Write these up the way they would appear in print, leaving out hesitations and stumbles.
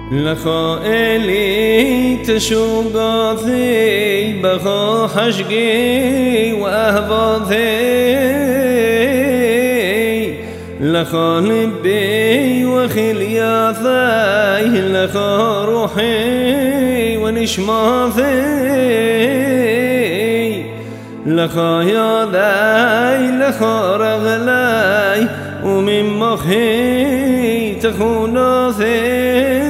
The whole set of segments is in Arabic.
لخا إلي تشوقاثي بخا حشقي وأهباثي لخا لبي وخلياثي لخا روحي ونشماثي لخا يادي لخا رغلاي ومن مخي تخوناثي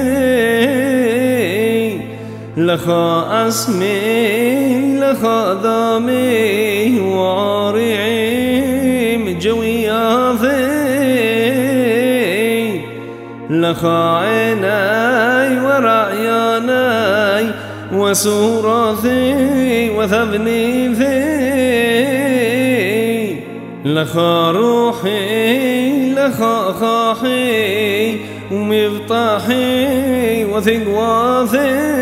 لخا أسمي لخا ذامي وعارعي مجوياثي لخا عيناي ورعياناي وسوراثي وثبني في لخا روحي لخا خاحي ومفتاحي وثقواثي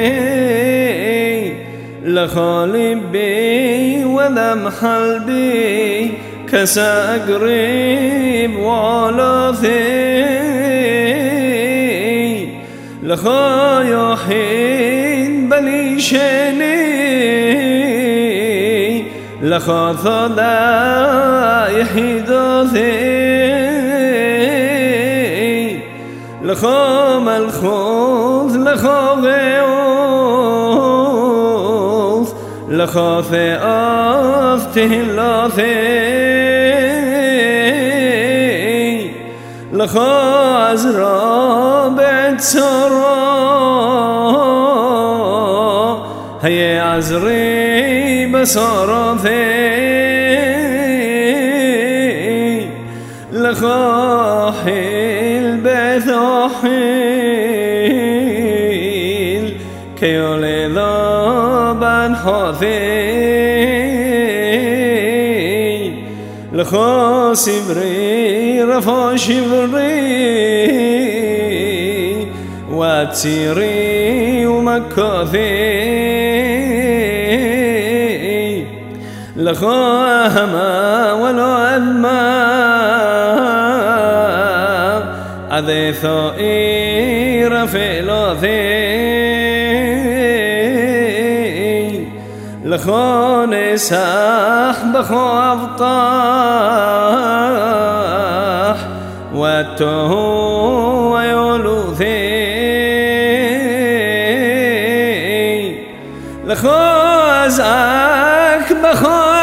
لخا لبي وذم حلبي كسا قريب وعلاثي لخا يحين بليشني لخا ثدا يحيداثي لخا ملخوث لخا غيوث لخا ثياث تهلاثي لخا عزرا بعد سرا هي عزري بصارثي لخا حيل بعثا حيل كيولي ذابا حاثي لخا سبري رفا شبري واتسيري ومكاثي لخا هما ولا أذما عذيثائي رفيلاثي لخا نساح بخا أفطاح واتوه ويولوثي لخا أزاك بخا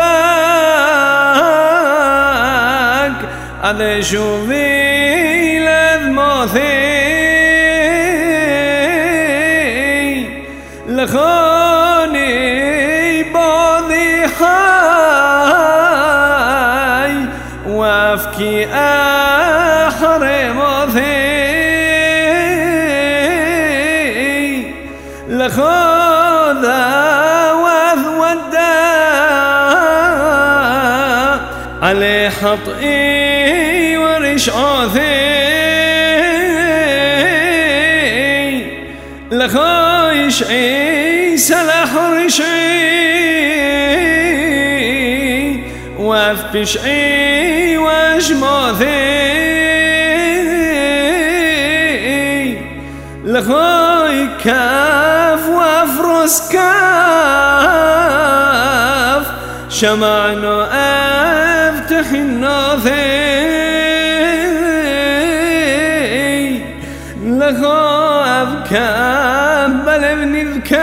أذباك عذي شوفي لذماثي لخاني باضي حاي وافكي أحرماثي لخاذا وذودا علي حطئي ورشعاثي لخا يشعي سلح رشعي وافبشعي واجماثي لخا يكاف وافرس كاف شمعنا افتح الناثي لخا أبكام بل ابن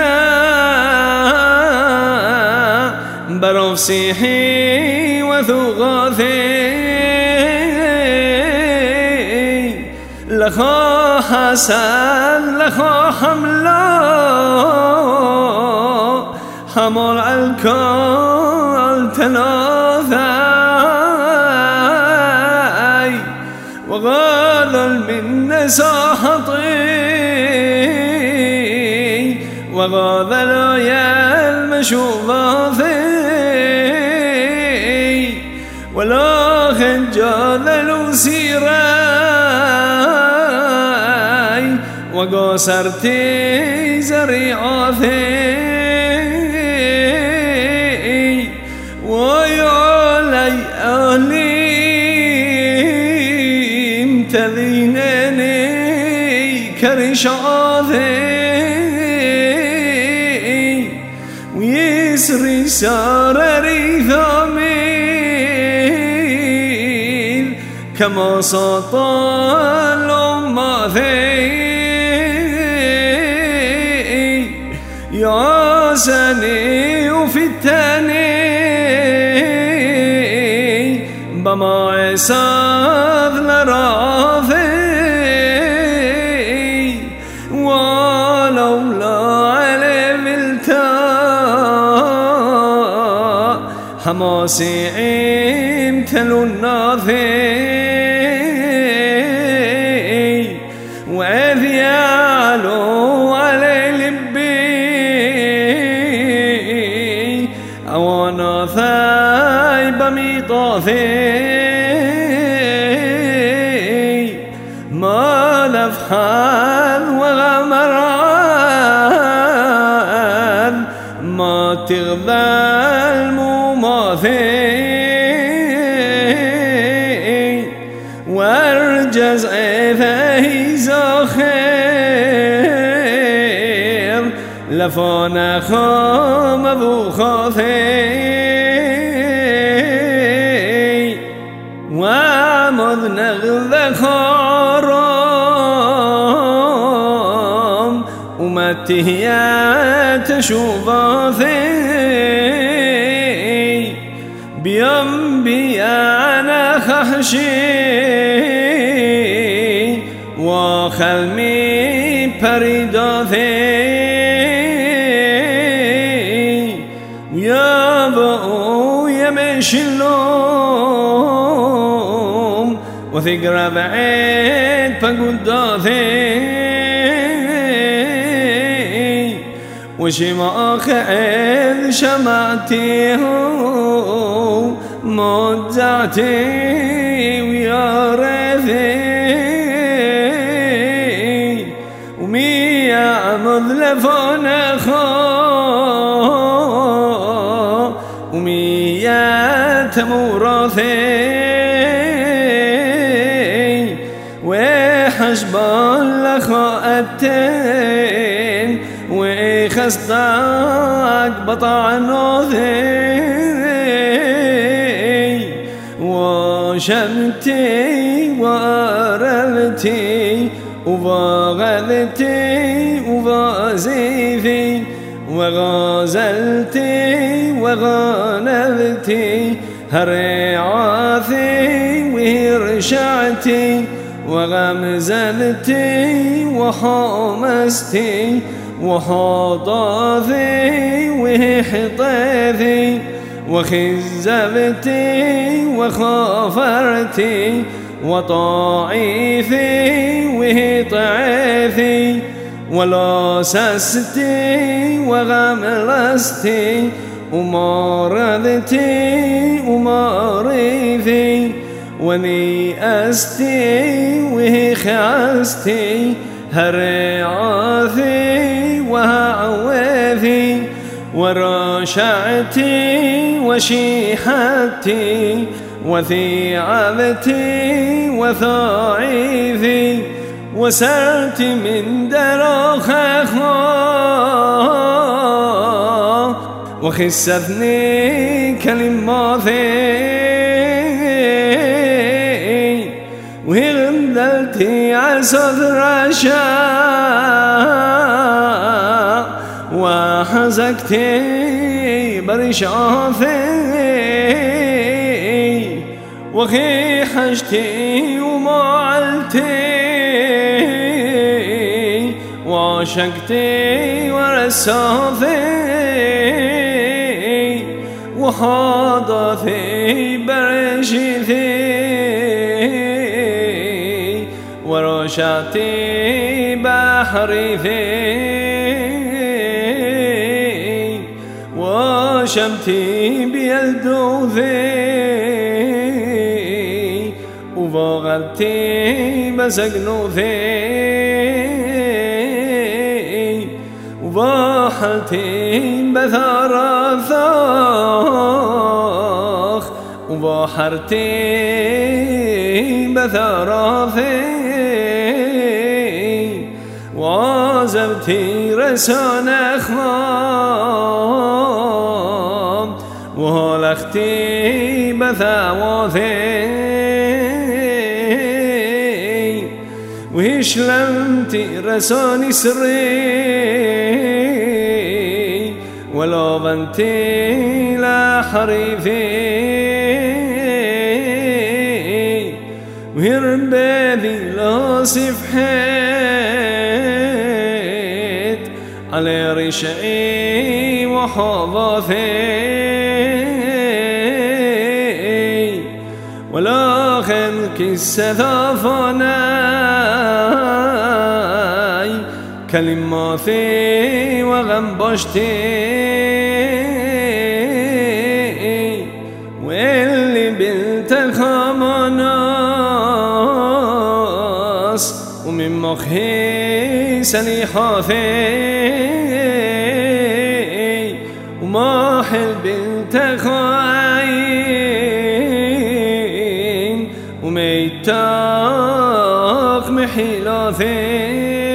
الكام برفسيحي وثغاثي لخا حسن لخا حملا حمر الكال تلاثي وغال من ساحطي وغاذل يا المشوفاثي ولا خجاذل سيراي وقصرتي زريعاثي ويا لي أهلي تذينني كرش يسري سارري ثامين كما سطال أمثي يا سني وفتني بما عساف لرافي ولولا علم التاء حماسي امتلوا النافي وإذ يعلو علي لبي أوانا ثايب ميطافي ما لفحان وغمران ما تغذى المماثي وارجز عيفه زاخر لفانا خام ابو خاثي وعمد نغذى خارام ومتهيات شوفاثي بيانا خحشي وخلمي بريداثي ويا بقو يمشلوم وثقر بعيد فقداثي وشماخ إذ شمعتيه مجعتي ويا ريثي ومية مذلفون أخو ومية تموراثي وحشبان لخاءتين وخصدك بطعنوثي وشمتي وأرلتي وغذتي وغازيفي وغازلتي وغانبتي هرعاثي وهرشعتي وغمزلتي وحامستي وحاضاثي وحطاثي وخزبتي وخافرتي وطاعيثي وهطعيثي ولاسستي وغملستي ومارذتي وماريثي ونيأستي وخعستي هرعاثي وهعوثي وراشعتي وشيحتي وثيعبتي وثاعيثي وسرت من دراخها وخستني كلماتي وهغندلتي عصد رشا وحزكتي برشاثي وخي حشتي ومعلتي وعشقتي ورساثي وحاضثي برشيثي ورشاتي بحريثي وشمتي بيلدوثي وفاغلتي بسقنوثي وباحلتي بثراثاخ وباحرتي بثراثي وعزبتي رسان أخلاق وهلختي بثاوثي وهشلمتي رساني سري ولو بنتي لا حريفي وهربادي لا سفحت على رشائي وحظاثي ولا خلق السثافناي كلماتي وغنبشتي واللي بالتخامناس ومن مخي سليحاتي وما حل بالتخاين وميتاق محيلاثي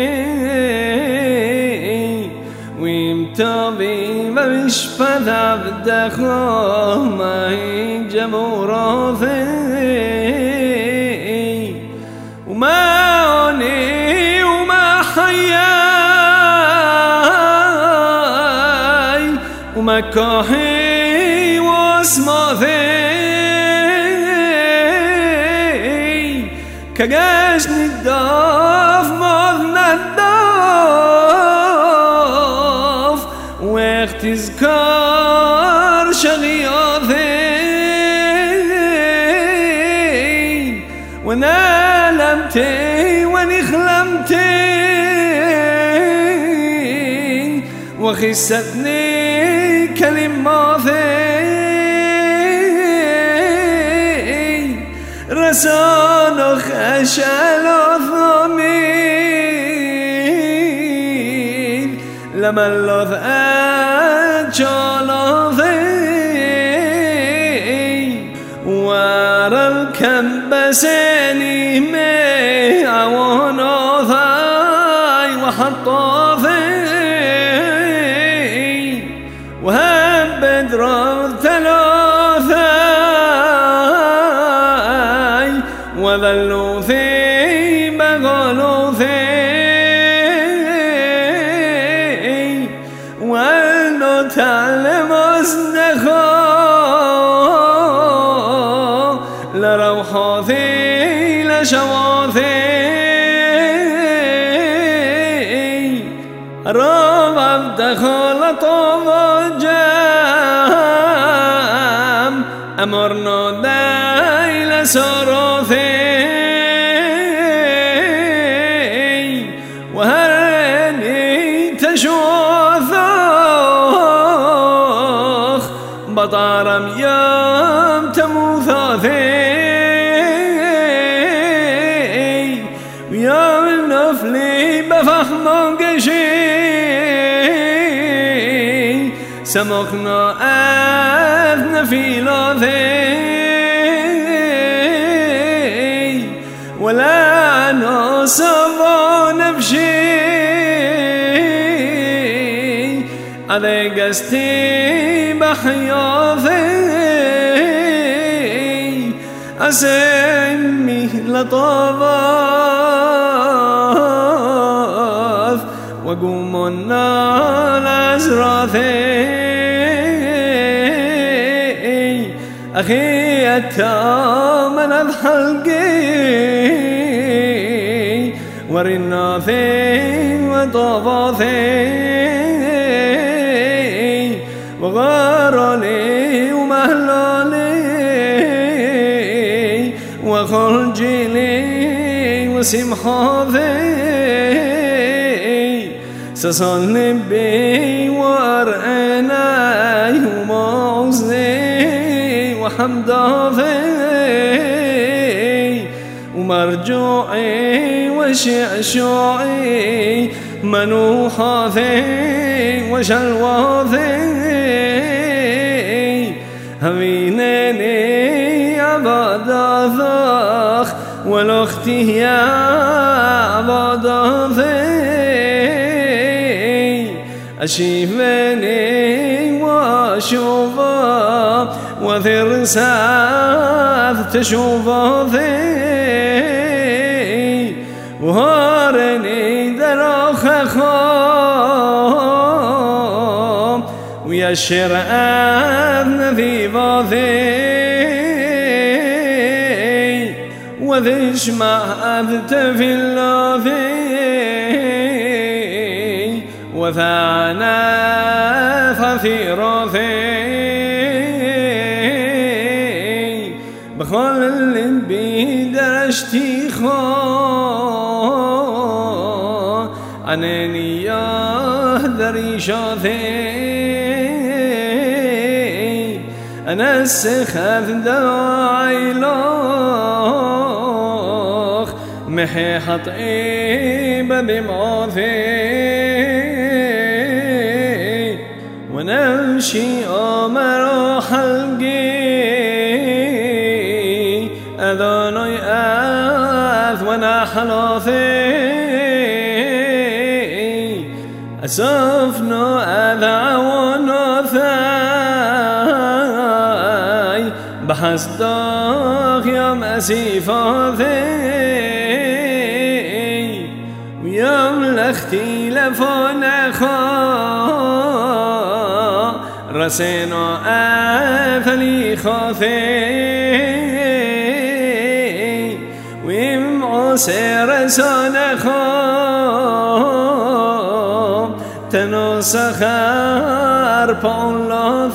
طبيب بشفت عبدك ما جموراثي وما عني وما حياي وما كاحي واسماثي كجاشني الداف ماذنا الداف واختزكار شغياثي ونالمتي ونخلمتي وخستني كلماتي رسانخ أشعل ثمين لما اللذ أجالاثي وارى الكبسيني مي عواناثي وحطاثي وهبد رغ ثلاثي وظلوا في بغلوا في وأنه تعلم أصدقا لروحاثي لشواثي رب عبدخل طوب جام أمرنا داي لسراثي وهرني تشوثخ بطارم يوم تموثاثي ويوم النفلي بفهم قشي سمخنا أثنى في لاثي ولا نصب نفشي على قستي بحياثي أسمي لطواف وقوم النار أزراثي أخي التامن الحلقي ورناثي وطواثي وغارلي ومهلالي وخرجلي وسمحاثي سصلي بي وارعناي ومعزني وحمداثي ومرجوعي وشعشوعي منوحاثي وشلواثي همينيني عباداثخ ولختي يا عباداثي أشيفني شوفه وذر ساث تشوفه ذي وهارني دروخ خام ويشر أذن ذي باذي وذش ما أذت في اللوذي وثانا فثير ذي بخل اللي بيدرشتي خو عنني يهدري شاذي أنا السخاف دواعي لوخ محي حطيب بمعوثي ونمشي أمر حلقي أذاني أذ ونحلوثي أسفنا أذع ونثاي بحسداخ يوم أسيفا ذي ويوم لختي لفون خا رسينا أثلي خاثي ويم عسير سنخا تنسخ أربع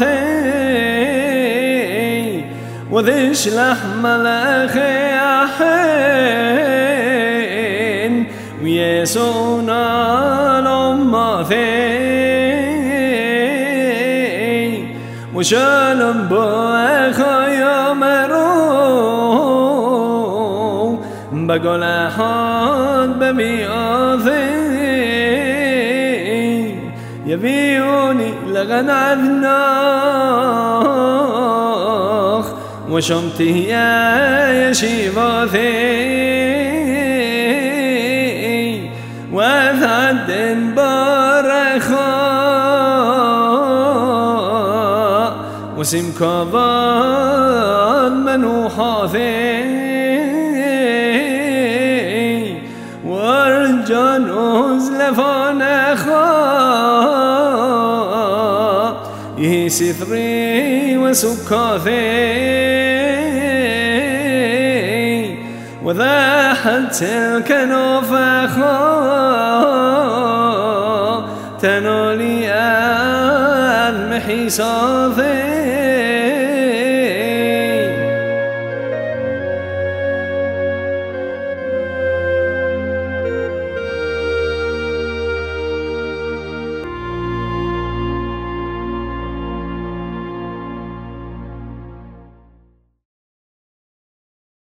لاثي وذش لحم الأخي أحين ويسونا لماثي وشالم بأخا يمرو بقول أحد بمياثي يبيوني لغن عذناخ وشمته يا يشيباثي وثعد برخا وسم كبان منوحاثي وارجان أزلفان يه سثري وسكاثي وذا حتى الكنوف تنولي المحي صاثي